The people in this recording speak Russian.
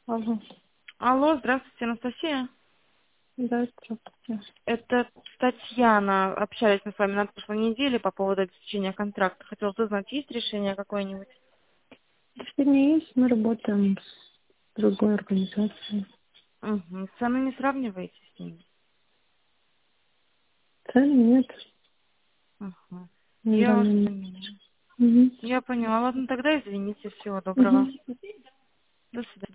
Алло. Алло, здравствуйте, Анастасия. Да, здравствуйте. Это Татьяна. Общались мы с вами на прошлой неделе по поводу обеспечения контракта. Хотела узнать, есть решение какое-нибудь? Решение есть, мы работаем с другой организацией. Угу. Цены не сравниваете с ними? Цен нет Угу. на Я вас данный момент. поняла. Мгм. Я поняла. Ладно, тогда извините. Всего доброго. Мгм. До свидания.